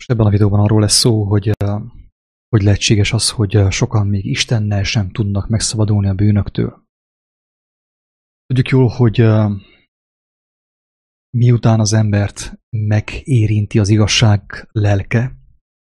Most ebben a videóban arról lesz szó, hogy lehetséges az, hogy sokan még Istennel sem tudnak megszabadulni a bűnöktől. Tudjuk jól, hogy miután az embert megérinti az igazság lelke,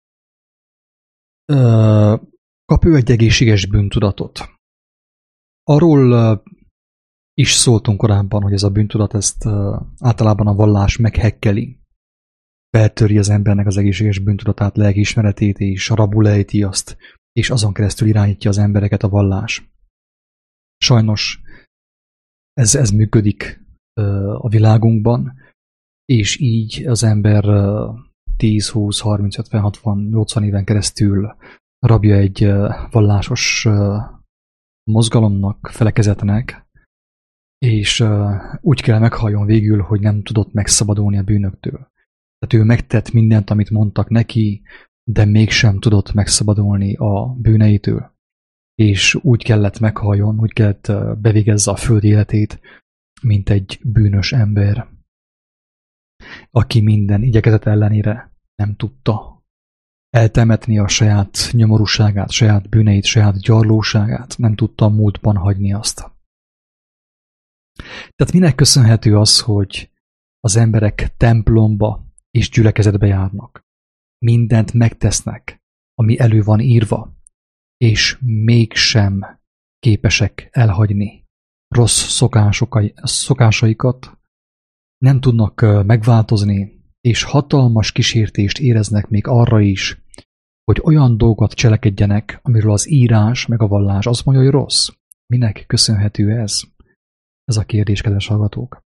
kap ő egy egészséges bűntudatot. Arról is szóltunk korábban, hogy ez a bűntudat ezt általában a vallás meghekkeli. Feltöri az embernek az egészséges bűntudatát, lelkiismeretét, és rabul ejti azt, és azon keresztül irányítja az embereket a vallás. Sajnos ez működik a világunkban, és így az ember 10, 20, 30, 50, 60, 80 éven keresztül rabja egy vallásos mozgalomnak, felekezetnek, és úgy kell meghalljon végül, hogy nem tudott megszabadulni a bűnöktől. Tehát ő megtett mindent, amit mondtak neki, de mégsem tudott megszabadulni a bűneitől. És úgy kellett meghalljon, úgy kellett bevégezze a föld életét, mint egy bűnös ember, aki minden igyekezet ellenére nem tudta eltemetni a saját nyomorúságát, saját bűneit, saját gyarlóságát, nem tudta a múltban hagyni azt. Tehát minek köszönhető az, hogy az emberek templomba és gyülekezetbe járnak, mindent megtesznek, ami elő van írva, és mégsem képesek elhagyni rossz szokásaikat, nem tudnak megváltozni, és hatalmas kísértést éreznek még arra is, hogy olyan dolgot cselekedjenek, amiről az írás meg a vallás azt mondja, hogy rossz. Minek köszönhető ez? Ez a kérdés, kedves hallgatók.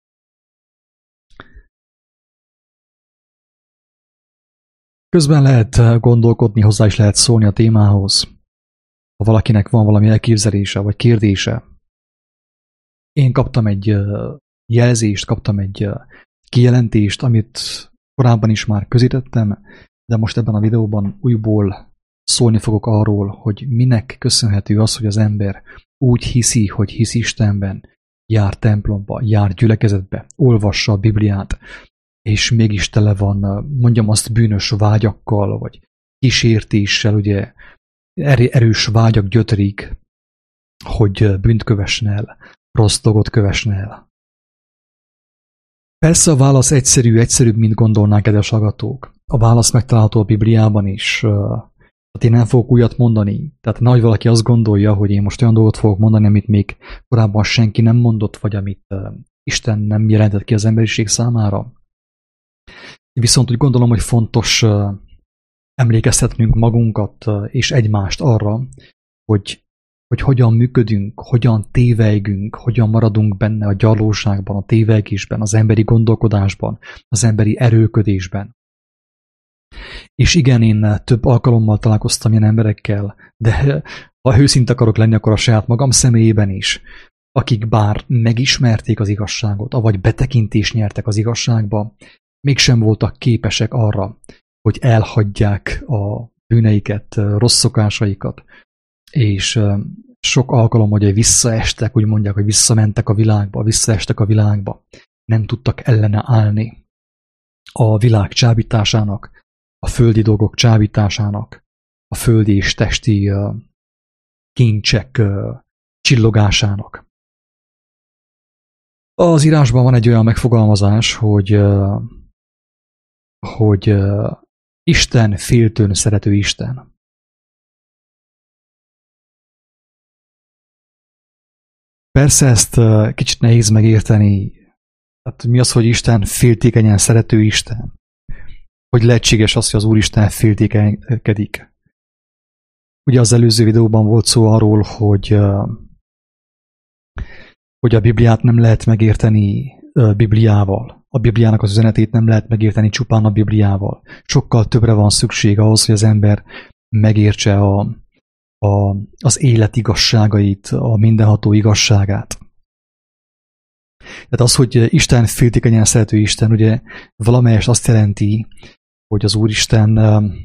Közben lehet gondolkodni, hozzá is lehet szólni a témához. Ha valakinek van valami elképzelése vagy kérdése. Én kaptam egy jelzést, kaptam egy kijelentést, amit korábban is már közítettem, de most ebben a videóban újból szólni fogok arról, hogy minek köszönhető az, hogy az ember úgy hiszi, hogy hisz Istenben, jár templomba, jár gyülekezetbe, olvassa a Bibliát, és mégis tele van, mondjam azt, bűnös vágyakkal, vagy kísértéssel, ugye erős vágyak gyötrik, hogy bűnt kövessen el, rossz dolgot kövessen el. Persze a válasz egyszerűbb, mint gondolnák, kedves hallgatók. A válasz megtalálható a Bibliában is. Tehát én nem fogok újat mondani. Tehát nehogy valaki azt gondolja, hogy én most olyan dolgot fogok mondani, amit még korábban senki nem mondott, vagy amit Isten nem jelentett ki az emberiség számára. Viszont úgy gondolom, hogy fontos emlékeztetnünk magunkat és egymást arra, hogy hogyan működünk, hogyan tévejgünk, hogyan maradunk benne a gyarlóságban, a tévegésben, az emberi gondolkodásban, az emberi erőködésben. És igen, én több alkalommal találkoztam ilyen emberekkel, de ha őszinte akarok lenni, akkor a saját magam személyében is, akik bár megismerték az igazságot, avagy betekintést nyertek az igazságba, mégsem voltak képesek arra, hogy elhagyják a bűneiket, rossz szokásaikat, és sok alkalom, hogy visszaestek, úgy mondják, hogy visszamentek a világba, visszaestek a világba, nem tudtak ellene állni a világ csábításának, a földi dolgok csábításának, a földi és testi kincsek csillogásának. Az írásban van egy olyan megfogalmazás, hogy Isten féltőn szerető Isten. Persze ezt kicsit nehéz megérteni. Hát mi az, hogy Isten féltékenyen szerető Isten? Hogy lehetséges az, hogy az Úristen féltékenykedik? Ugye az előző videóban volt szó arról, hogy a Bibliát nem lehet megérteni Bibliával. A Bibliának az üzenetét nem lehet megérteni csupán a Bibliával. Sokkal többre van szükség ahhoz, hogy az ember megértse az élet igazságait, a mindenható igazságát. Tehát az, hogy Isten féltékenyen szerető Isten, ugye valamelyest azt jelenti, hogy az Úristen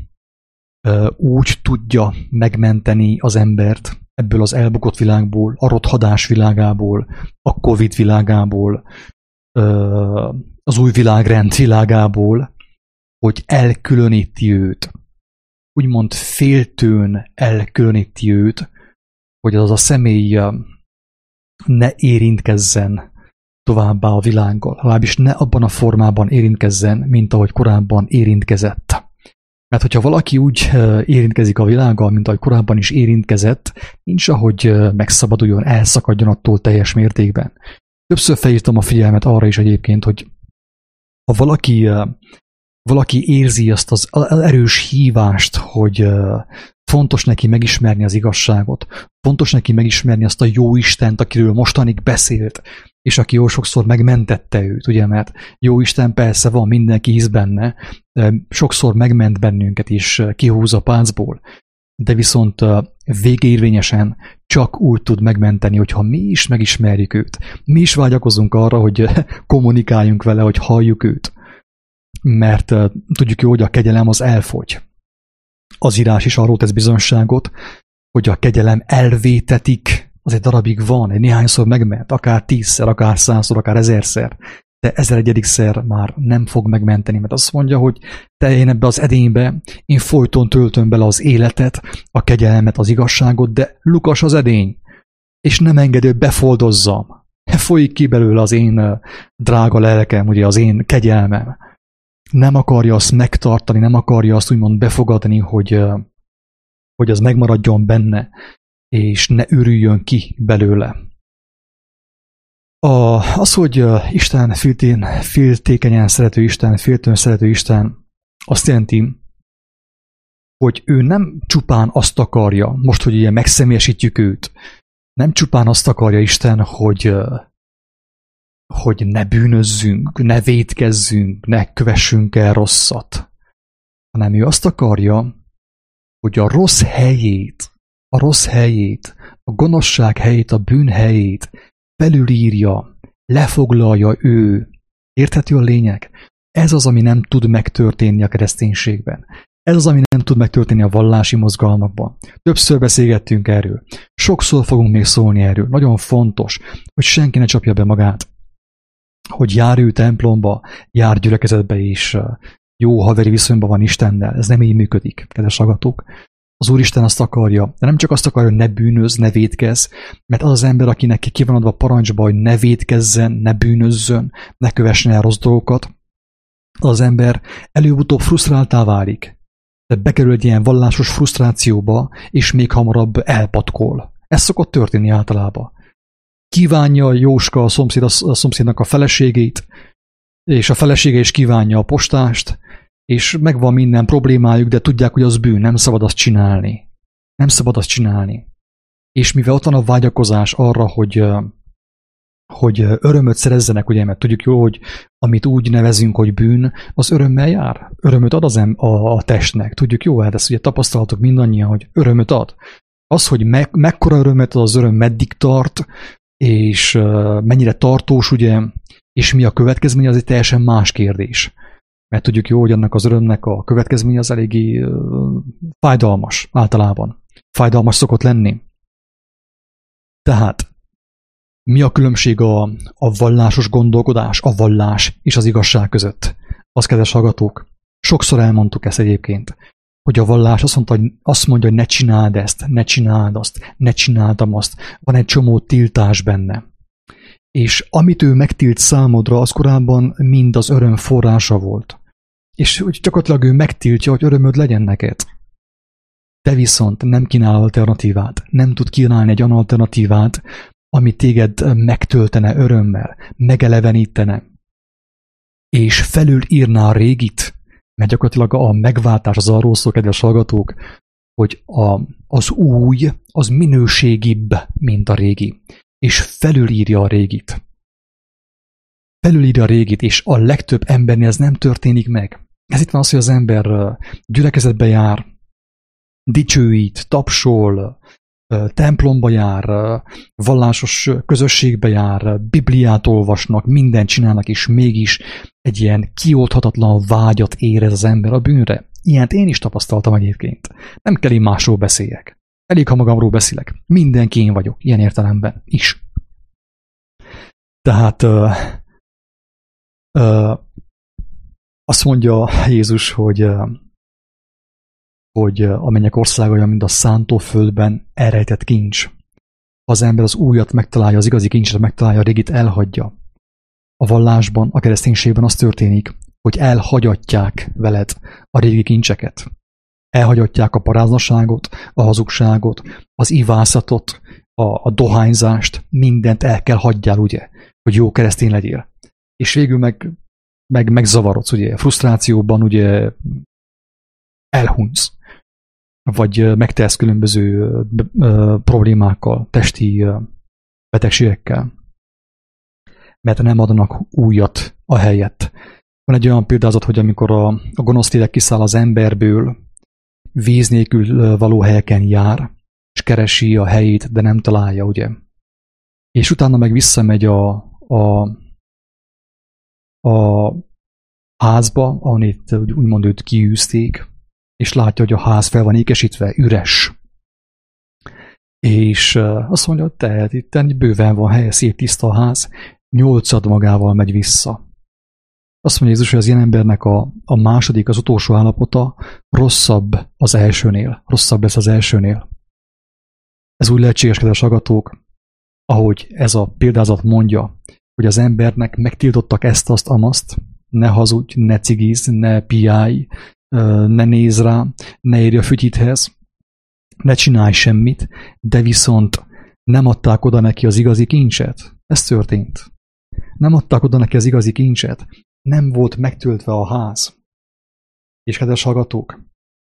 úgy tudja megmenteni az embert ebből az elbukott világból, a rothadás világából, a Covid világából, az új világrend világából, hogy elkülöníti őt. Úgymond féltőn elkülöníti őt, hogy az a személy ne érintkezzen továbbá a világgal, legalábbis ne abban a formában érintkezzen, mint ahogy korábban érintkezett. Mert hogyha valaki úgy érintkezik a világgal, mint ahogy korábban is érintkezett, nincs ahogy megszabaduljon, elszakadjon attól teljes mértékben. Többször felhívtam a figyelmet arra is egyébként, hogy ha valaki érzi azt az erős hívást, hogy fontos neki megismerni az igazságot, fontos neki megismerni azt a jó Istent, akiről mostanig beszélt, és aki jó sokszor megmentette őt, ugye, mert jó Isten persze van, mindenki hisz benne, sokszor megment bennünket is, kihúz a páncból, de viszont végérvényesen csak úgy tud megmenteni, hogyha mi is megismerjük őt. Mi is vágyakozunk arra, hogy kommunikáljunk vele, hogy halljuk őt. Mert tudjuk jó, hogy a kegyelem az elfogy. Az írás is arról tesz bizonyságot, hogy a kegyelem elvétetik, az egy darabig van, egy néhányszor megment, akár 10-szer, akár 100-szor, akár 1000-szer, de 1001-szer már nem fog megmenteni, mert azt mondja, hogy te én ebbe az edénybe, én folyton töltöm bele az életet, a kegyelmet, az igazságot, de lukas az edény, és nem engedő, hogy befoldozzam. Folyik ki belőle az én drága lelkem, ugye az én kegyelmem. Nem akarja azt megtartani, nem akarja azt úgymond befogadni, hogy az megmaradjon benne, és ne ürüljön ki belőle. Az, hogy Isten féltékenyen szerető Isten, féltően szerető Isten, azt jelenti, hogy ő nem csupán azt akarja, most, hogy ilyen megszemélyesítjük őt, nem csupán azt akarja Isten, hogy ne bűnözzünk, ne vétkezzünk, ne kövessünk el rosszat, hanem ő azt akarja, hogy a rossz helyét, a gonoszság helyét, a bűn helyét felülírja, lefoglalja ő. Érthető a lényeg? Ez az, ami nem tud megtörténni a kereszténységben. Ez az, ami nem tud megtörténni a vallási mozgalmakban. Többször beszélgettünk erről. Sokszor fogunk még szólni erről. Nagyon fontos, hogy senki ne csapja be magát, hogy jár ő templomba, jár gyülekezetbe is, jó haveri viszonyban van Istennel. Ez nem így működik, kedves hallgatók. Az Úristen azt akarja, de nem csak azt akarja, hogy ne bűnözz, ne vétkezz, mert az az ember, akinek ki van adva parancsba, hogy ne vétkezzen, ne bűnözzön, ne kövessen el rossz dolgokat, az ember előbb-utóbb frusztráltá válik. De bekerül egy ilyen vallásos frusztrációba, és még hamarabb elpatkol. Ez szokott történni általában. Kívánja Jóska a szomszédnak a feleségét, és a felesége is kívánja a postást, és megvan minden problémájuk, de tudják, hogy az bűn, nem szabad azt csinálni. Nem szabad azt csinálni. És mivel ott van a vágyakozás arra, hogy örömöt szerezzenek, ugye, mert tudjuk jól, hogy amit úgy nevezünk, hogy bűn, az örömmel jár. Örömöt ad a testnek. Tudjuk jó, hát ezt ugye tapasztaltok mindannyian, hogy örömöt ad. Az, hogy mekkora örömet ad, az öröm meddig tart, és mennyire tartós, ugye, és mi a következménye, az egy teljesen más kérdés. Mert tudjuk jó, hogy annak az örömnek a következménye az eléggé fájdalmas általában. Fájdalmas szokott lenni. Tehát mi a különbség a vallásos gondolkodás, a vallás és az igazság között? Az, kedves hallgatók, sokszor elmondtuk ezt egyébként, hogy a vallás azt mondja, hogy ne csináld ezt, ne csináld azt, ne csináldam azt. Van egy csomó tiltás benne. És amit ő megtilt számodra, az korábban mind az öröm forrása volt. És gyakorlatilag ő megtiltja, hogy örömöd legyen neked. Te viszont nem kínál alternatívát, nem tud kínálni egy olyan alternatívát, ami téged megtöltene örömmel, megelevenítene, és felülírná a régit, mert gyakorlatilag a megváltás az arról szól, kedves hallgatók, hogy az új, az minőségibb, mint a régi, és felülírja a régit. Felülírja a régit, és a legtöbb embernél ez nem történik meg. Ez itt van az, hogy az ember gyülekezetbe jár, dicsőít, tapsol, templomba jár, vallásos közösségbe jár, Bibliát olvasnak, mindent csinálnak, és mégis egy ilyen kioldhatatlan vágyat érez az ember a bűnre. Ilyent én is tapasztaltam egyébként. Nem kell én másról beszéljek. Elég, ha magamról beszélek. Mindenki én vagyok, ilyen értelemben is. Tehát Azt mondja Jézus, hogy a mennyek országa olyan, mint a szántóföldben elrejtett kincs. Ha az ember az újat megtalálja, az igazi kincset megtalálja, a régit elhagyja. A vallásban, a kereszténységben az történik, hogy elhagyatják veled a régi kincseket. Elhagyatják a paráznaságot, a hazugságot, az ivászatot, a dohányzást, mindent el kell hagyjál, ugye, hogy jó keresztény legyél. És végül megzavarodsz, ugye, frusztrációban, ugye, elhunysz, vagy megtelsz különböző problémákkal, testi betegségekkel, mert nem adnak újat a helyet. Van egy olyan példázat, hogy amikor a gonosz lélek kiszáll az emberből, víz nélkül való helyeken jár, és keresi a helyét, de nem találja, ugye. És utána meg visszamegy a házba, ahol itt úgymond őt kiűzték, és látja, hogy a ház fel van ékesítve, üres. És azt mondja, hogy tehát itt bőven van helye, szép tiszta a ház, 8 magával megy vissza. Azt mondja Jézus, hogy az ilyen embernek a második, az utolsó állapota rosszabb az elsőnél, rosszabb lesz az elsőnél. Ez úgy lehetséges, kedves hallgatók, ahogy ez a példázat mondja, hogy az embernek megtiltottak ezt, azt, amazt, ne hazudj, ne cigiz, ne piálj, ne nézz rá, ne érj a fütyithez, ne csinálj semmit, de viszont nem adták oda neki az igazi kincset. Ez történt. Nem adták oda neki az igazi kincset. Nem volt megtöltve a ház. És kedves hallgatók,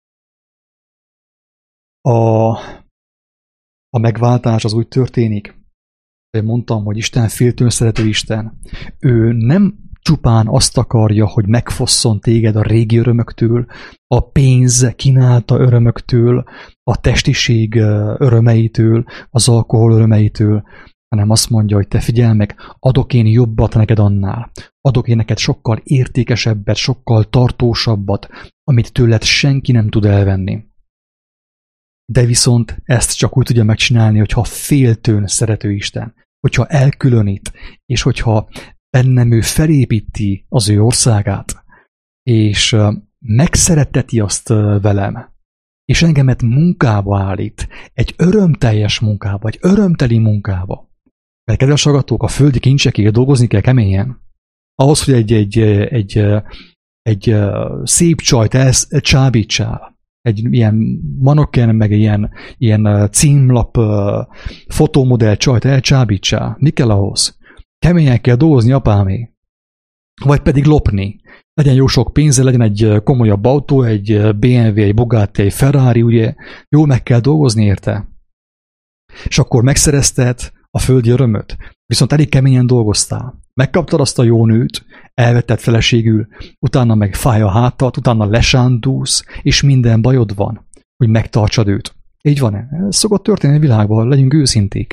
a megváltás az úgy történik, hogy mondtam, hogy Isten féltőn szerető Isten. Ő nem csupán azt akarja, hogy megfosszon téged a régi örömöktől, a pénz kínálta örömöktől, a testiség örömeitől, az alkohol örömeitől, hanem azt mondja, hogy te figyelj meg, adok én jobbat neked annál. Adok én neked sokkal értékesebbet, sokkal tartósabbat, amit tőled senki nem tud elvenni. De viszont ezt csak úgy tudja megcsinálni, hogyha féltőn szerető Isten, hogyha elkülönít, és hogyha bennem ő felépíti az ő országát, és megszeretteti azt velem, és engemet munkába állít, egy örömteljes munkába, egy örömteli munkába. Mert kedves hallgatók, a földi kincsekért dolgozni kell keményen. Ahhoz, hogy egy szép csajt csábítsál, egy ilyen manokken, meg ilyen címlap fotómodell csajt elcsábítsál. Mi kell ahhoz? Keményen kell dolgozni, apámé. Vagy pedig lopni. Legyen jó sok pénze, legyen egy komolyabb autó, egy BMW, egy Bugatti, egy Ferrari, ugye? Jól meg kell dolgozni érte. És akkor megszerezted a földi örömöt. Viszont elég keményen dolgoztál. Megkaptad azt a jó nőt, elvetted feleségül, utána meg fáj a hátad, utána lesándulsz, és minden bajod van, hogy megtartsad őt. Így van-e? Ez szokott történni a világban, legyünk őszinték.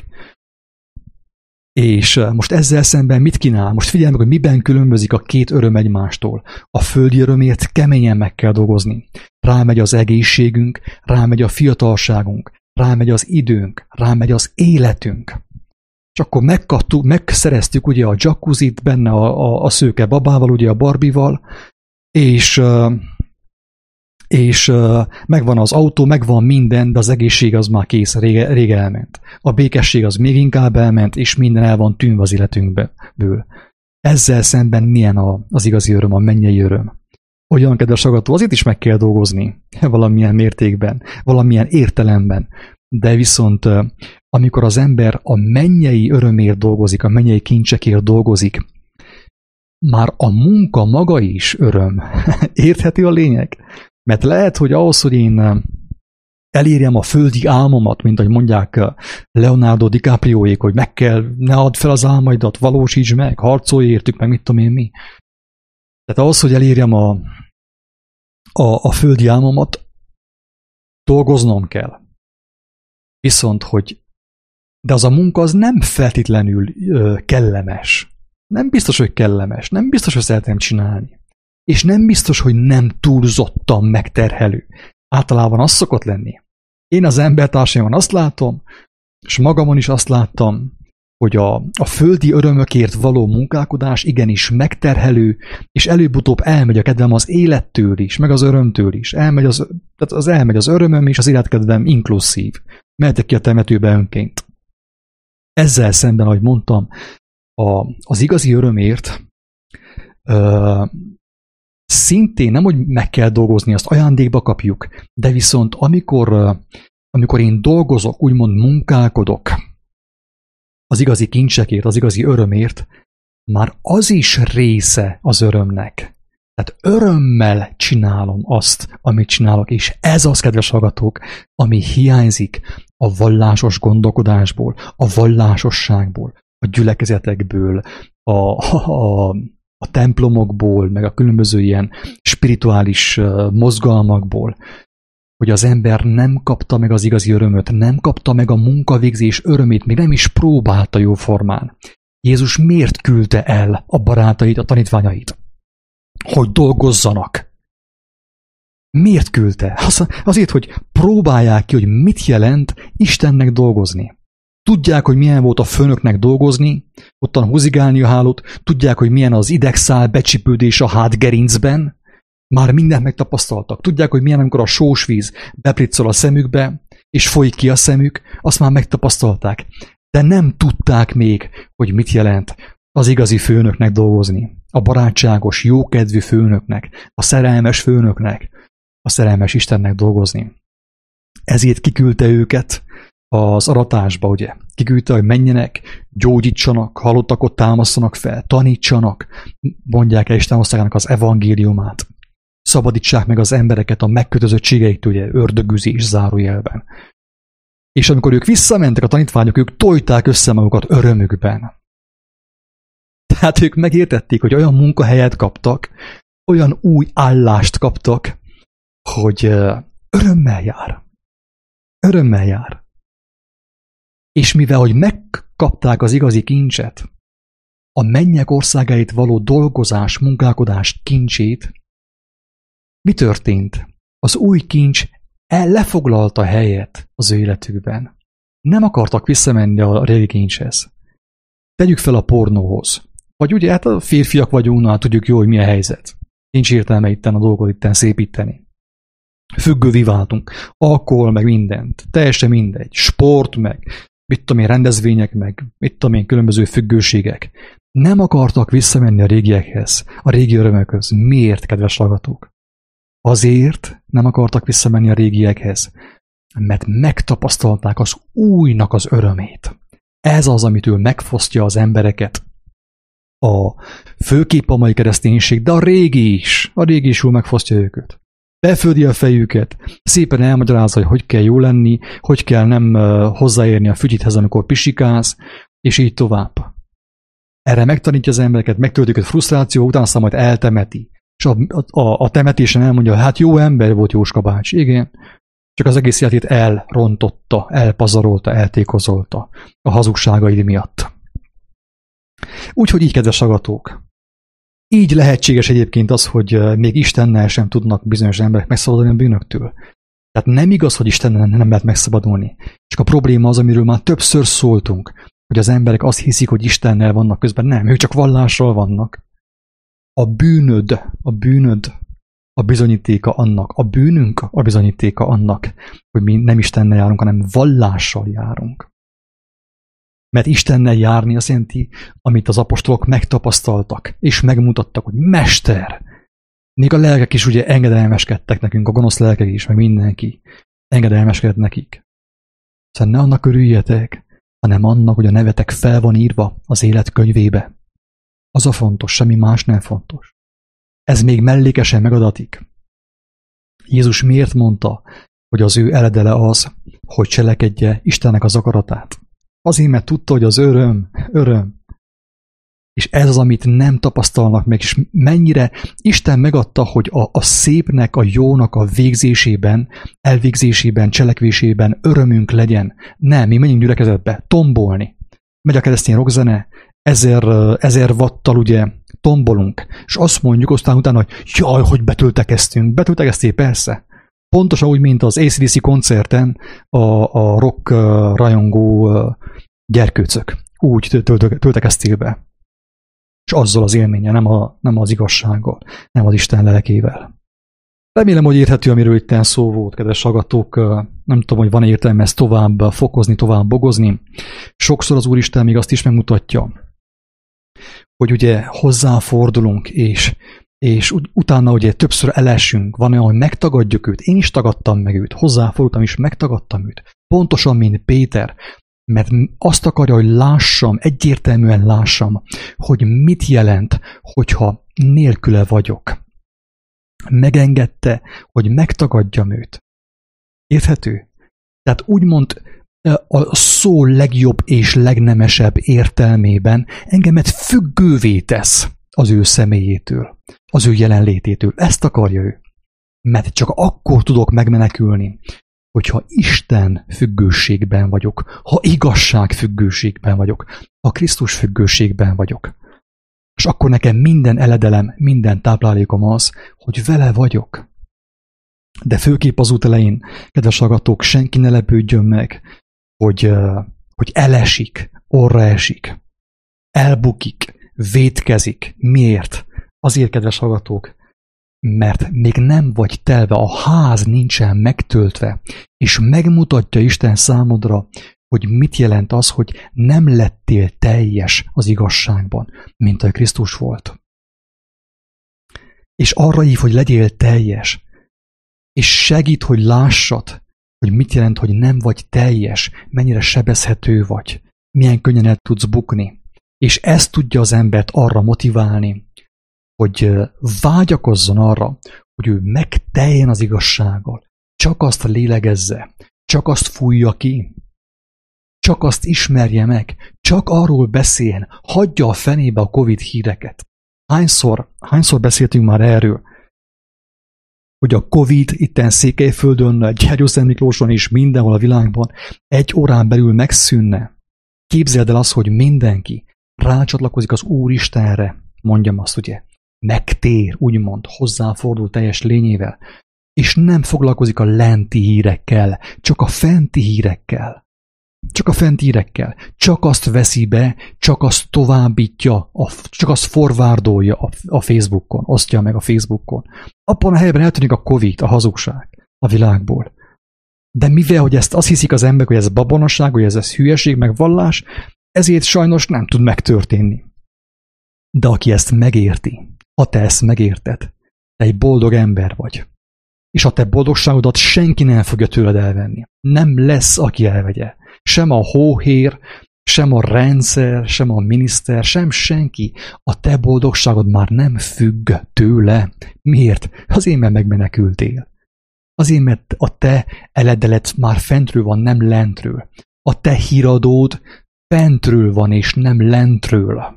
És most ezzel szemben mit kínál? Most figyelj meg, hogy miben különbözik a két öröm egymástól. A földi örömért keményen meg kell dolgozni. Rámegy az egészségünk, rámegy a fiatalságunk, rámegy az időnk, rámegy az életünk. És akkor megszereztük ugye a jacuzzit benne a szőke babával, ugye a Barbival, és megvan az autó, megvan minden, de az egészség az már kész, rég elment. A békesség az még inkább elment, és minden el van tűnve az életünkből. Ezzel szemben milyen az igazi öröm, a mennyei öröm? Olyan, kedves hallgató, azért is meg kell dolgozni valamilyen mértékben, valamilyen értelemben, de viszont amikor az ember a mennyei örömért dolgozik, a mennyei kincsekért dolgozik, már a munka maga is öröm. Érthető a lényeg? Mert lehet, hogy ahhoz, hogy én elérjem a földi álmomat, mint ahogy mondják Leonardo DiCaprioék, hogy meg kell, ne add fel az álmaidat, valósítsd meg, harcolj értük, meg mit tudom én mi. Tehát ahhoz, hogy elérjem a földi álmomat, dolgoznom kell. Viszont, de az a munka az nem feltétlenül kellemes. Nem biztos, hogy kellemes. Nem biztos, hogy szeretem csinálni. És nem biztos, hogy nem túlzottan megterhelő. Általában az szokott lenni. Én az embertársaimon azt látom, és magamon is azt láttam, hogy a földi örömökért való munkálkodás igenis megterhelő, és előbb-utóbb elmegy a kedvem az élettől is, meg az örömtől is. Elmegy az örömöm és az életkedvem inkluszív. Mehetek ki a temetőbe önként. Ezzel szemben, ahogy mondtam, az igazi örömért szintén nem, hogy meg kell dolgozni, azt ajándékba kapjuk, de viszont amikor én dolgozok, úgymond munkálkodok az igazi kincsekért, az igazi örömért, már az is része az örömnek. Tehát örömmel csinálom azt, amit csinálok, és ez az, kedves hallgatók, ami hiányzik a vallásos gondolkodásból, a vallásosságból, a gyülekezetekből, a templomokból, meg a különböző ilyen spirituális mozgalmakból, hogy az ember nem kapta meg az igazi örömöt, nem kapta meg a munkavégzés örömét, még nem is próbálta jóformán. Jézus miért küldte el a barátait, a tanítványait? Hogy dolgozzanak. Miért küldte? Azért, hogy próbálják ki, hogy mit jelent Istennek dolgozni. Tudják, hogy milyen volt a főnöknek dolgozni, ottan húzigálni a hálót, tudják, hogy milyen az idegszál becsipődés a hátgerincben, már mindent megtapasztaltak. Tudják, hogy milyen, amikor a sós víz bepriccol a szemükbe, és folyik ki a szemük, azt már megtapasztalták. De nem tudták még, hogy mit jelent az igazi főnöknek dolgozni. A barátságos, jókedvű főnöknek, a szerelmes főnöknek, a szerelmes Istennek dolgozni. Ezért kiküldte őket az aratásba, ugye? Kiküldte, hogy menjenek, gyógyítsanak, halottakot támasztanak fel, tanítsanak, mondják el Isten országának az evangéliumát. Szabadítsák meg az embereket a megkötözöttségeiktől, ugye, ördögüzés zárójelben. És amikor ők visszamentek, a tanítványok, ők tojták össze magukat örömükben. Tehát ők megértették, hogy olyan munkahelyet kaptak, olyan új állást kaptak, hogy örömmel jár. Örömmel jár. És mivel, hogy megkapták az igazi kincset, a mennyek országáit való dolgozás, munkálkodás kincsét, mi történt? Az új kincs lefoglalta helyet az ő életükben. Nem akartak visszamenni a régi kincshez. Tegyük fel a pornóhoz. Vagy ugye, hát a férfiak vagyunk, hát tudjuk jó, hogy mi a helyzet. Nincs értelme itten a dolgot itten szépíteni. Függővé váltunk. Alkohol, meg mindent. Teljesen mindegy. Sport, meg mit tudom én, rendezvények, meg mit tudom én, különböző függőségek. Nem akartak visszamenni a régiekhez, a régi örömökhöz. Miért, kedves hallgatók? Azért nem akartak visszamenni a régiekhez, mert megtapasztalták az újnak az örömét. Ez az, amitől megfosztja az embereket. Főképp a mai kereszténység, de a régi is jól megfosztja őket. Beföldi a fejüket, szépen elmagyarázza, hogy kell jó lenni, hogy kell nem hozzáérni a fügyithez, amikor pisikálsz, és így tovább. Erre megtanítja az embereket, megtölti őket frusztráció, utána aztán majd eltemeti. És a temetésen elmondja, hát jó ember volt Jóska bácsi, igen, csak az egész életét elrontotta, elpazarolta, eltékozolta a hazugságaid miatt. Úgyhogy így, kedves hallgatók, így lehetséges egyébként az, hogy még Istennel sem tudnak bizonyos emberek megszabadulni a bűnöktől. Tehát nem igaz, hogy Istennel nem lehet megszabadulni. Csak a probléma az, amiről már többször szóltunk, hogy az emberek azt hiszik, hogy Istennel vannak, közben nem, ők csak vallással vannak. A bűnöd a bizonyítéka annak, a bűnünk a bizonyítéka annak, hogy mi nem Istennel járunk, hanem vallással járunk. Mert Istennel járni azt jelenti, amit az apostolok megtapasztaltak, és megmutattak, hogy Mester! Még a lelkek is ugye engedelmeskedtek nekünk, a gonosz lelkek is, meg mindenki engedelmeskedett nekik. Szóval ne annak örüljetek, hanem annak, hogy a nevetek fel van írva az élet könyvébe. Az a fontos, semmi más nem fontos. Ez még mellékesen megadatik. Jézus miért mondta, hogy az ő eredele az, hogy cselekedje Istennek az akaratát? Azért, mert tudta, hogy az öröm. És ez az, amit nem tapasztalnak meg, és mennyire Isten megadta, hogy a szépnek, a jónak a végzésében, elvégzésében, cselekvésében örömünk legyen. Nem, mi menjünk gyülekezetbe tombolni. Megy a keresztény rockzene, 1000 watttal ugye tombolunk, és azt mondjuk aztán utána, hogy jaj, hogy betöltekeztünk. Betöltekeztél, persze. Pontosan úgy, mint az AC/DC koncerten a rock rajongó gyerkőcök. úgy töltekeztél be. És azzal az élménye, nem az igazsággal, nem az Isten lelkével. Remélem, hogy érthető, amiről itt szó volt, kedves hallgatók. Nem tudom, hogy van értelme ezt tovább fokozni, tovább bogozni. Sokszor az Úristen még azt is megmutatja, hogy ugye hozzáfordulunk, és utána ugye többször elesünk. Van olyan, hogy megtagadjuk őt. Én is tagadtam meg őt. Hozzáfordultam is, megtagadtam őt. Pontosan, mint Péter. Mert azt akarja, hogy lássam, egyértelműen lássam, hogy mit jelent, hogyha nélküle vagyok. Megengedte, hogy megtagadjam őt. Érthető? Tehát úgymond a szó legjobb és legnemesebb értelmében engemet függővé tesz az ő személyétől, az ő jelenlététől. Ezt akarja ő. Mert csak akkor tudok megmenekülni, hogyha Isten függőségben vagyok, ha igazság függőségben vagyok, ha Krisztus függőségben vagyok. És akkor nekem minden eledelem, minden táplálékom az, hogy vele vagyok. De főképp az út elején, kedves hallgatók, senki ne lepődjön meg, hogy elesik, orra esik, elbukik, vétkezik. Miért? Azért, kedves hallgatók, mert még nem vagy telve, a ház nincsen megtöltve, és megmutatja Isten számodra, hogy mit jelent az, hogy nem lettél teljes az igazságban, mint ahogy Krisztus volt. És arra hív, hogy legyél teljes, és segít, hogy lássad, hogy mit jelent, hogy nem vagy teljes, mennyire sebezhető vagy, milyen könnyen el tudsz bukni. És ez tudja az embert arra motiválni, hogy vágyakozzon arra, hogy ő megteljen az igazsággal, csak azt lélegezze, csak azt fújja ki, csak azt ismerje meg, csak arról beszéljen, hagyja a fenébe a Covid híreket. Hányszor beszéltünk már erről, hogy a Covid itten Székelyföldön, Gyergyószent Miklóson és mindenhol a világban 1 órán belül megszűnne. Képzeld el azt, hogy mindenki rácsatlakozik az Úristenre, mondjam azt, ugye, megtér, úgymond, hozzáfordul teljes lényével, és nem foglalkozik a lenti hírekkel, csak a fenti hírekkel. Csak a fenti hírekkel. Csak azt veszi be, csak azt továbbítja, csak azt forwardolja a Facebookon, osztja meg a Facebookon. Abban a helyben eltűnik a Covid, a hazugság a világból. De mivel, hogy ezt azt hiszik az emberek, hogy ez babonaság, hogy ez hülyeség, meg vallás, ezért sajnos nem tud megtörténni. De aki ezt megérti, ha te ezt megérted, te egy boldog ember vagy. És a te boldogságodat senki nem fogja tőled elvenni. Nem lesz, aki elvegye. Sem a hóhér, sem a rendszer, sem a miniszter, sem senki. A te boldogságod már nem függ tőle. Miért? Azért, mert megmenekültél. Azért, mert a te eledelet már fentről van, nem lentről. A te híradód fentről van, és nem lentről.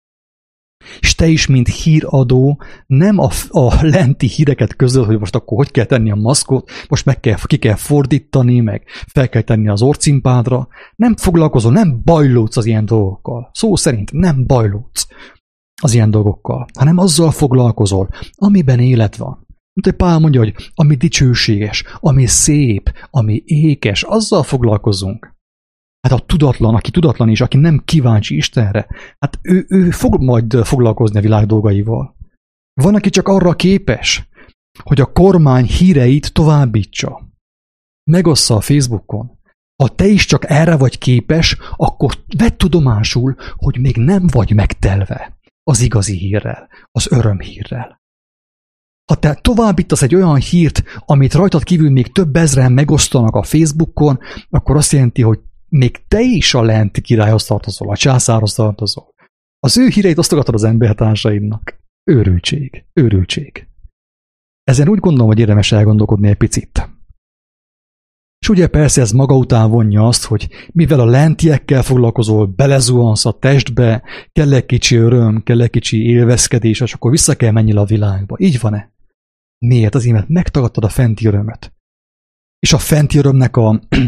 És te is, mint híradó, nem a lenti híreket közöl, hogy most akkor hogy kell tenni a maszkot, most ki kell fordítani, meg fel kell tenni az orcimpádra. Nem foglalkozol, nem bajlódsz az ilyen dolgokkal. Szó szerint nem bajlódsz az ilyen dolgokkal, hanem azzal foglalkozol, amiben élet van. Mint egy Pál mondja, hogy ami dicsőséges, ami szép, ami ékes, azzal foglalkozunk. Hát a tudatlan, aki tudatlan is, aki nem kíváncsi Istenre, hát ő fog majd foglalkozni a világ dolgaival. Van, aki csak arra képes, hogy a kormány híreit továbbítsa. Megossza a Facebookon. Ha te is csak erre vagy képes, akkor vedd tudomásul, hogy még nem vagy megtelve az igazi hírrel, az örömhírrel. Ha te továbbítasz egy olyan hírt, amit rajtad kívül még több ezren megosztanak a Facebookon, akkor azt jelenti, hogy még te is a lenti királyhoz tartozol, a császárhoz tartozol. Az ő híreit osztogatod az embertársaidnak. Őrültség, őrültség. Ezen úgy gondolom, hogy érdemes elgondolkodni egy picit. És ugye persze ez maga után vonja azt, hogy mivel a lentiekkel foglalkozol, belezuhansz a testbe, kell egy kicsi öröm, kell egy kicsi élvezkedés, és akkor vissza kell menjél a világba. Így van-e? Miért? Azért, mert megtagadtad a fenti örömöt. És a fenti örömnek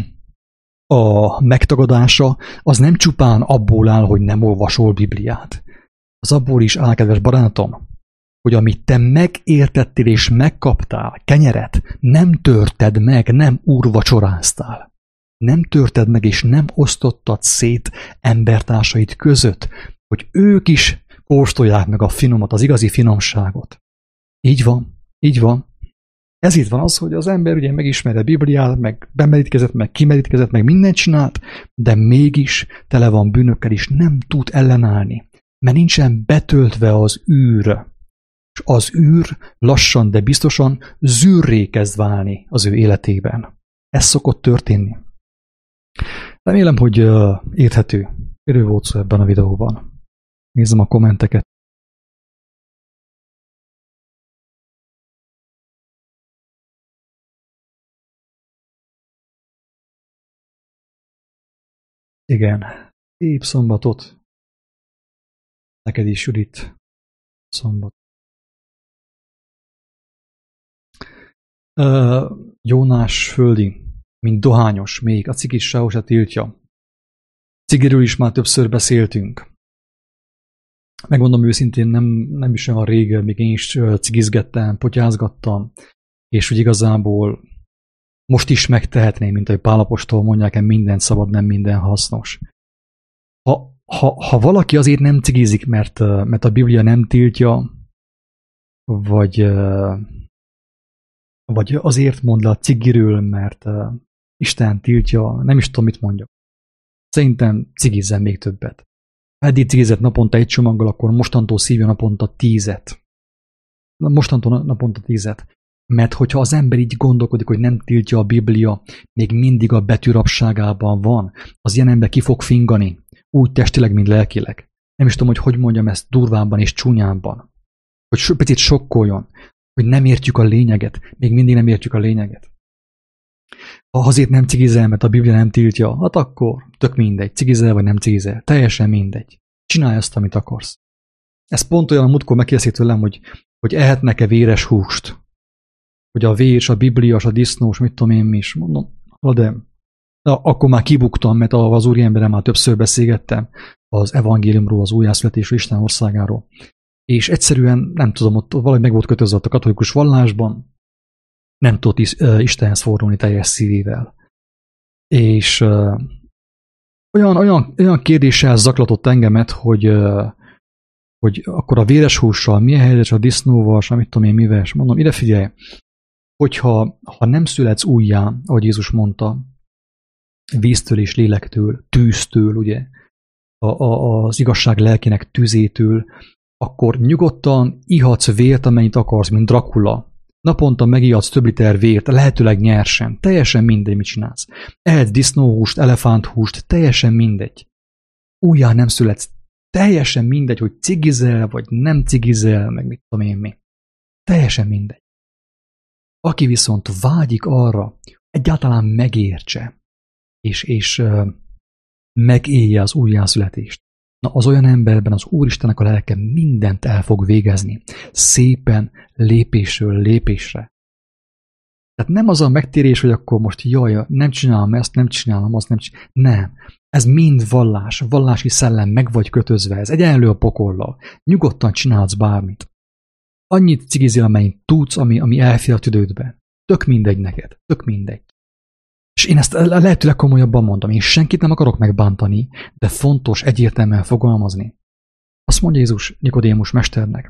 a megtagadása az nem csupán abból áll, hogy nem olvasol Bibliát. Az abból is áll, kedves barátom, hogy amit te megértettél és megkaptál, kenyeret, nem törted meg, nem úrvacsoráztál. Nem törted meg, és nem osztottad szét embertársait között, hogy ők is kóstolják meg a finomat, az igazi finomságot. Így van, így van. Ez itt van az, hogy az ember ugye megismeri a Bibliát, meg bemerítkezett, meg kimerítkezett, meg mindent csinált, de mégis tele van bűnökkel, és nem tud ellenállni, mert nincsen betöltve az űr. És az űr lassan, de biztosan zűrré kezd válni az ő életében. Ez szokott történni. Remélem, hogy érthető. Miről volt szó ebben a videóban. Nézzem a kommenteket. Igen. Szép szombatot. Neked is, Judit. Szombat. Jónás földi, mint dohányos, még a cigit sehol se tiltja. Cigiről is már többször beszéltünk. Megmondom őszintén, nem is olyan régen, még én is cigizgettem, potyázgattam, és úgy igazából most is megtehetném, mint ahogy Pál apostol mondják, minden szabad, nem minden hasznos. Ha valaki azért nem cigizik, mert a Biblia nem tiltja, vagy azért mond le a cigiről, mert Isten tiltja, nem is tudom, mit mondjak. Szerintem cigizzen még többet. Eddig cigizett naponta egy csomaggal, akkor mostantól szívja naponta 10-et. Mostantól naponta 10-et. Mert hogyha az ember így gondolkodik, hogy nem tiltja a Biblia, még mindig a betűrapságában van, az ilyen ember ki fog fingani, úgy testileg, mint lelkileg. Nem is tudom, hogy mondjam ezt durvábban és csúnyábban. Hogy picit sokkoljon, hogy nem értjük a lényeget, még mindig nem értjük a lényeget. Ha azért nem cigizel, mert a Biblia nem tiltja, hát akkor tök mindegy, cigizel vagy nem cigizel, teljesen mindegy. Csinálj azt, amit akarsz. Ez pont olyan, a múltkor megkérdezi tőlem, hogy ehetnek-e véres húst. Hogy a vérs, a biblias, a disznós, mit tudom én mi is. Mondom, de akkor már kibuktam, mert az úriemberrel már többször beszélgettem az evangéliumról, az újjászületésről, Isten országáról. És egyszerűen, nem tudom, ott valahogy meg volt kötözve a katolikus vallásban, nem tudott Istenhez fordulni teljes szívével. És olyan kérdéssel zaklatott engemet, hogy akkor a véres hússal milyen helyzet, a disznóval, és amit tudom én mivel, és mondom, ide figyelj, hogyha nem születsz újjá, ahogy Jézus mondta, víztől és lélektől, tűztől, ugye, az igazság lelkének tüzétől, akkor nyugodtan ihatsz vért, amennyit akarsz, mint Dracula. Naponta megihatsz több liter vért, lehetőleg nyersen. Teljesen mindegy, mit csinálsz. Ehetsz disznóhúst, elefánthúst, teljesen mindegy. Újjá nem születsz. Teljesen mindegy, hogy cigizel, vagy nem cigizel, meg mit tudom én mi. Teljesen mindegy. Aki viszont vágyik arra, hogy egyáltalán megértse, és megélje az újjászületést, na az olyan emberben az Úristennek a lelke mindent el fog végezni. Szépen, lépésről lépésre. Tehát nem az a megtérés, hogy akkor most jaj, nem csinálom ezt, nem csinálom azt, nem csinálom. Nem. Ez mind vallás, vallási szellem, meg vagy kötözve. Ez egyenlő a pokollal. Nyugodtan csinálsz bármit. Annyit cigizél, amennyit tudsz, ami elfér a tüdődbe. Tök mindegy neked. Tök mindegy. És én ezt lehetőleg komolyabban mondom. Én senkit nem akarok megbántani, de fontos egyértelműen fogalmazni. Azt mondja Jézus Nikodémus mesternek,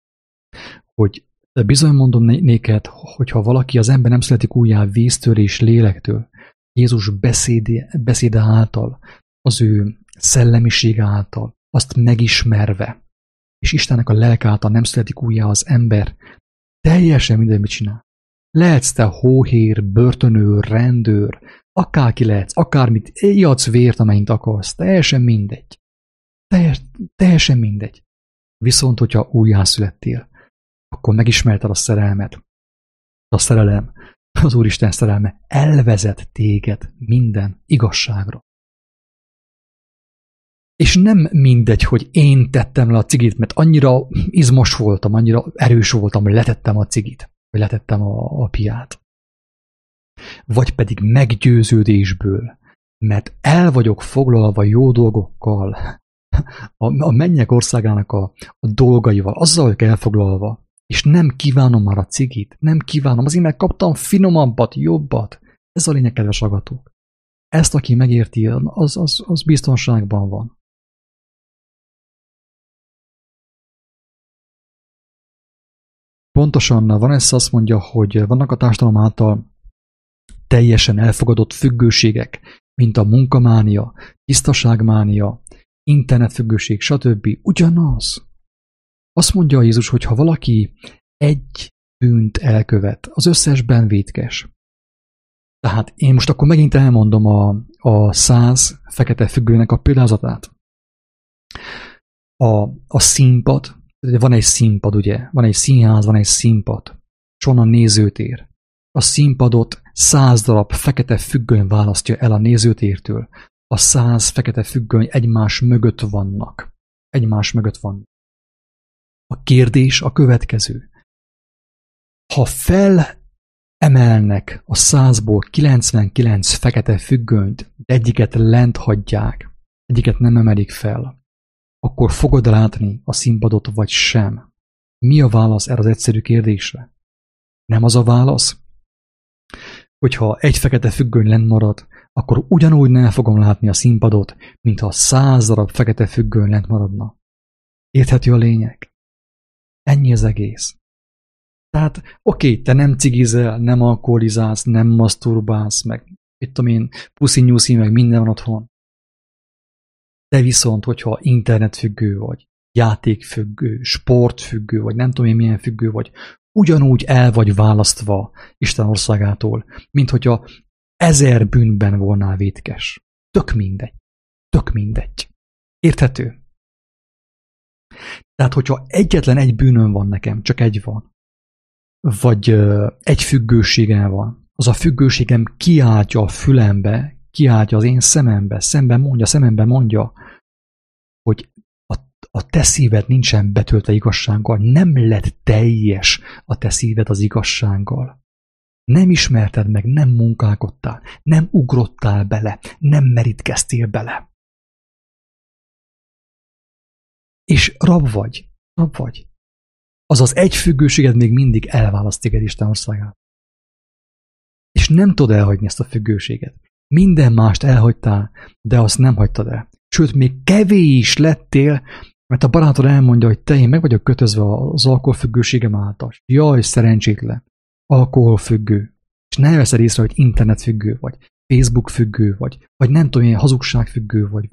hogy bizony mondom néked, hogyha valaki az ember nem születik újjá víztől és lélektől, Jézus beszéde által, az ő szellemisége által, azt megismerve, és Istennek a lelke által nem születik újjá az ember, teljesen mindegy, mit csinál. Lehetsz te hóhér, börtönőr, rendőr, akárki lehetsz, akármit, ihatsz vért, amennyit akarsz, teljesen mindegy. Teljesen mindegy. Viszont, hogyha újjászülettél, akkor megismerted a szerelmet. A szerelem, az Úristen szerelme elvezet téged minden igazságra. És nem mindegy, hogy én tettem le a cigit, mert annyira izmos voltam, annyira erős voltam, hogy letettem a cigit, vagy letettem a piát. Vagy pedig meggyőződésből, mert el vagyok foglalva jó dolgokkal, a mennyek országának a dolgaival, azzal vagyok elfoglalva, és nem kívánom már a cigit, nem kívánom, azért mert kaptam finomabbat, jobbat. Ez a lényeg, kedves hallgatók. Ezt, aki megérti, az biztonságban van. Pontosan Vanessa azt mondja, hogy vannak a társadalom által teljesen elfogadott függőségek, mint a munkamánia, tisztaságmánia, internetfüggőség, stb. Ugyanaz. Azt mondja Jézus, hogy ha valaki egy bűnt elkövet, az összesben vétkes. Tehát én most akkor megint elmondom a 100 fekete függőnek a példázatát. A színpad, van egy színpad, ugye? Van egy színház, van egy színpad, és onnan nézőtér. A színpadot 100 darab fekete függöny választja el a nézőtértől. A 100 fekete függöny egymás mögött vannak. Egymás mögött vannak. A kérdés a következő. Ha felemelnek a 100-ból 99 fekete függönyt, de egyiket lent hagyják, egyiket nem emelik fel, akkor fogod látni a színpadot vagy sem? Mi a válasz erre az egyszerű kérdésre? Nem az a válasz, hogyha egy fekete függöny lent marad, akkor ugyanúgy nem fogom látni a színpadot, mintha 100 darab fekete függöny lent maradna. Érthető a lényeg? Ennyi az egész. Tehát oké, te nem cigizel, nem alkoholizálsz, nem maszturbálsz, meg mit tudom én, puszi-nyuszi, meg minden van otthon. De viszont, hogyha internetfüggő vagy, játékfüggő, sportfüggő, vagy nem tudom én milyen függő vagy, ugyanúgy el vagy választva Isten országától, mint hogyha 1000 bűnben volnál vétkes. Tök mindegy. Tök mindegy. Érthető? Tehát, hogyha egyetlen egy bűnöm van nekem, csak egy van, vagy egy függőségem van, az a függőségem kiáltja a fülembe, kiáltja az én szemembe mondja, hogy a te szíved nincsen betöltve igazsággal, nem lett teljes a te szíved az igazsággal. Nem ismerted meg, nem munkálkodtál, nem ugrottál bele, nem merítkeztél bele. És rab vagy. Azaz egy függőséged még mindig elválaszt téged Isten országát. És nem tudod elhagyni ezt a függőséget. Minden mást elhagytál, de azt nem hagytad el. Sőt, még kevés lettél, mert a barátod elmondja, hogy én meg vagyok kötözve az alkoholfüggőségem által. Jaj, szerencsétlen, alkoholfüggő. És ne veszed észre, hogy internetfüggő vagy, Facebook függő vagy nem tudom, ilyen hazugságfüggő vagy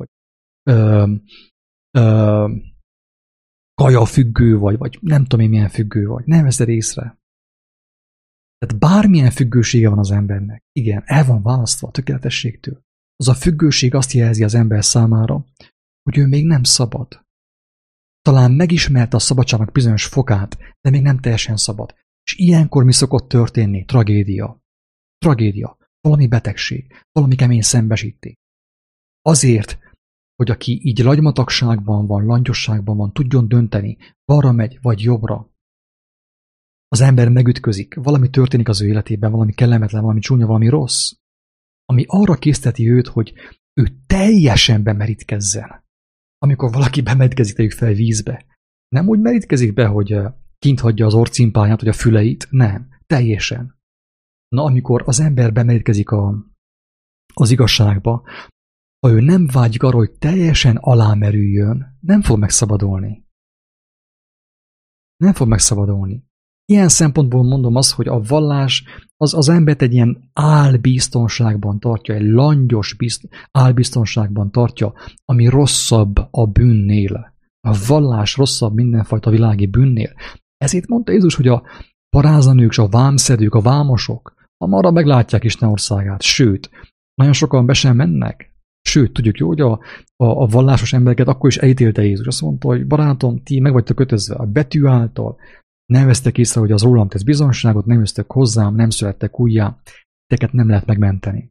kajafüggő vagy nem tudom én milyen függő vagy. Ne veszed észre. Tehát bármilyen függősége van az embernek, igen, el van választva a tökéletességtől. Az a függőség azt jelzi az ember számára, hogy ő még nem szabad. Talán megismerte a szabadságnak bizonyos fokát, de még nem teljesen szabad. És ilyenkor mi szokott történni? Tragédia. Valami betegség, valami kemény szembesítés. Azért, hogy aki így lagymatagságban van, langyosságban van, tudjon dönteni, balra megy, vagy jobbra. Az ember megütközik, valami történik az ő életében, valami kellemetlen, valami csúnya, valami rossz, ami arra készteti őt, hogy ő teljesen bemerítkezzen. Amikor valaki bemerítkezik, tegyük fel vízbe. Nem úgy merítkezik be, hogy kint hagyja az orcimpáját, vagy a füleit, nem, teljesen. Na, amikor az ember bemerítkezik az igazságba, ha ő nem vágyik arra, hogy teljesen alámerüljön, nem fog megszabadulni. Nem fog megszabadulni. Ilyen szempontból mondom azt, hogy a vallás az embert egy ilyen álbiztonságban tartja, egy langyos álbiztonságban tartja, ami rosszabb a bűnnél. A vallás rosszabb mindenfajta világi bűnnél. Ezért mondta Jézus, hogy a parázanők és a vámszedők, a vámosok hamarabb meglátják Isten országát. Sőt, nagyon sokan be sem mennek. Sőt, tudjuk jó, hogy a vallásos embereket akkor is elítélte Jézus. Azt mondta, hogy barátom, ti meg vagytok kötözve a betű által, nem vesztek észre, hogy az rólam tesz bizonyságot, nem jöttek hozzám, nem születtek újjá, teket nem lehet megmenteni.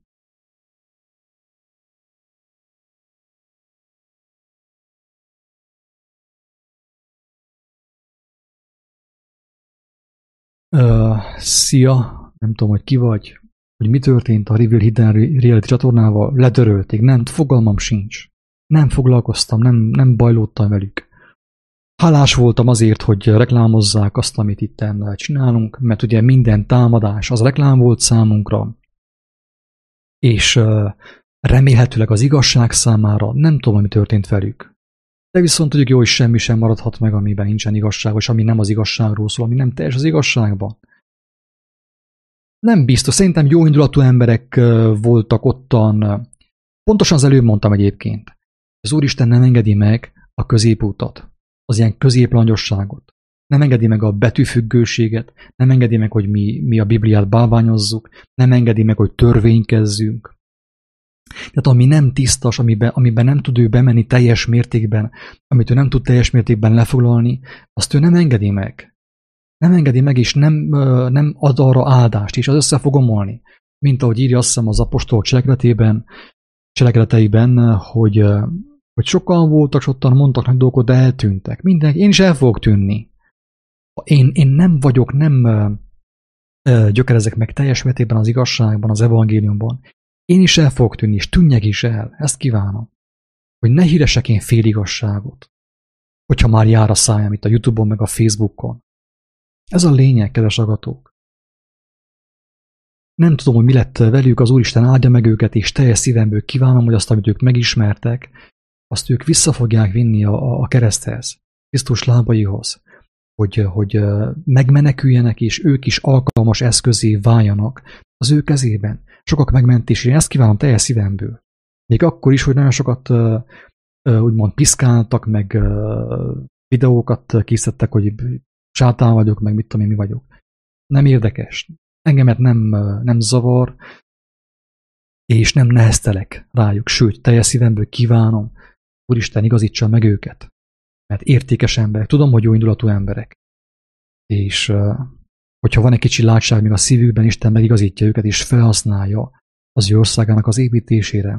Szia, nem tudom, hogy ki vagy, hogy mi történt a Reveal Hidden Reality csatornával, letörölték, nem, fogalmam sincs. Nem foglalkoztam, nem bajlódtam velük. Hálás voltam azért, hogy reklámozzák azt, amit itt csinálunk, mert ugye minden támadás az reklám volt számunkra, és remélhetőleg az igazság számára, nem tudom, mi történt velük. De viszont tudjuk jó, hogy semmi sem maradhat meg, amiben nincsen igazság, és ami nem az igazságról szól, ami nem teljes az igazságban. Nem biztos, szerintem jó indulatú emberek voltak ottan. Pontosan az előbb mondtam egyébként. Az Úristen nem engedi meg a középutat, az ilyen középlangyosságot. Nem engedi meg a betűfüggőséget, nem engedi meg, hogy mi a Bibliát bálványozzuk, nem engedi meg, hogy törvénykezzünk. Tehát ami nem tisztas, amiben nem tud ő bemenni teljes mértékben, amit ő nem tud teljes mértékben lefoglalni, azt ő nem engedi meg. Nem engedi meg, és nem ad arra áldást, és az össze fog omolni. Mint ahogy írja azt hiszem az apostol cselekedeteiben, hogy sokan voltak, sokan mondtak nagy dolgokat, de eltűntek. Mindenki, én is el fogok tűnni. Én nem vagyok, nem gyökerezek meg teljes mértékben az igazságban, az evangéliumban. Én is el fogok tűnni, és tűnjek is el. Ezt kívánom. Hogy ne híresek én féligazságot. Hogyha már jár a szájam itt a YouTube-on, meg a Facebookon. Ez a lényeg, kedves hallgatók. Nem tudom, hogy mi lett velük, az Úristen áldja meg őket, és teljes szívemből kívánom, hogy azt, amit ők megismertek, azt ők vissza fogják vinni a kereszthez, Krisztus lábaihoz, hogy megmeneküljenek, és ők is alkalmas eszközé váljanak az ő kezében. Sokak megmentésére, ezt kívánom teljes szívemből. Még akkor is, hogy nagyon sokat úgymond piszkáltak, meg videókat készítettek, hogy sátán vagyok, meg mit tudom én, mi vagyok. Nem érdekes. Engemet nem zavar, és nem neheztelek rájuk, sőt, teljes szívemből kívánom, Úristen, igazítsa meg őket. Mert értékes emberek, tudom, hogy jó indulatú emberek. És hogyha van egy kicsi látság még a szívükben, Isten megigazítja őket, és felhasználja az ő országának az építésére.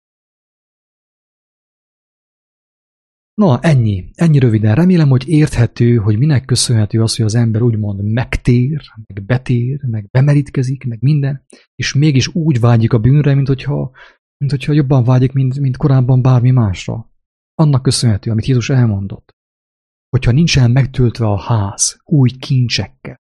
Na, ennyi röviden. Remélem, hogy érthető, hogy minek köszönhető az, hogy az ember úgymond megtér, meg betér, meg bemerítkezik, meg minden, és mégis úgy vágyik a bűnre, mint hogyha jobban vágyik, mint korábban bármi másra. Annak köszönhető, amit Jézus elmondott. Hogyha nincsen megtöltve a ház új kincsekkel.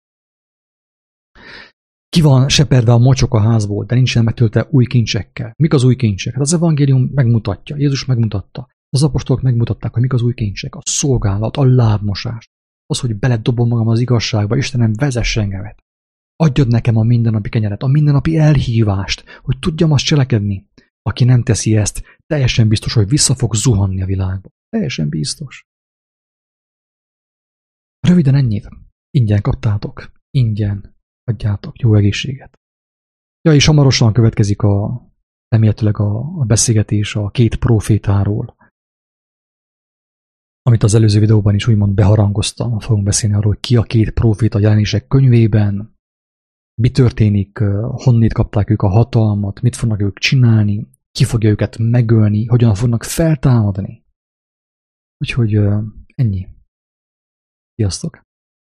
Ki van seperdve a mocsok a házból, de nincsen megtöltve új kincsekkel. Mik az új kincsek? Hát az evangélium megmutatja, Jézus megmutatta. Az apostolok megmutatták, hogy mik az új kincsek. A szolgálat, a lábmosás. Az, hogy beledobom magam az igazságba, Istenem, vezess engemet. Adjad nekem a mindennapi kenyeret, a mindennapi elhívást, hogy tudjam azt cselekedni. Aki nem teszi ezt, teljesen biztos, hogy vissza fog zuhanni a világba. Teljesen biztos. Röviden ennyit. Ingyen kaptátok. Ingyen adjátok. Jó egészséget. Ja, és hamarosan következik remélhetőleg a beszélgetés a két profétáról, amit az előző videóban is úgymond beharangoztam. Fogunk beszélni arról, hogy ki a két proféta Jelenések könyvében, mi történik, honnét kapták ők a hatalmat, mit fognak ők csinálni, ki fogja őket megölni, hogyan fognak feltámadni. Úgyhogy ennyi. Sziasztok!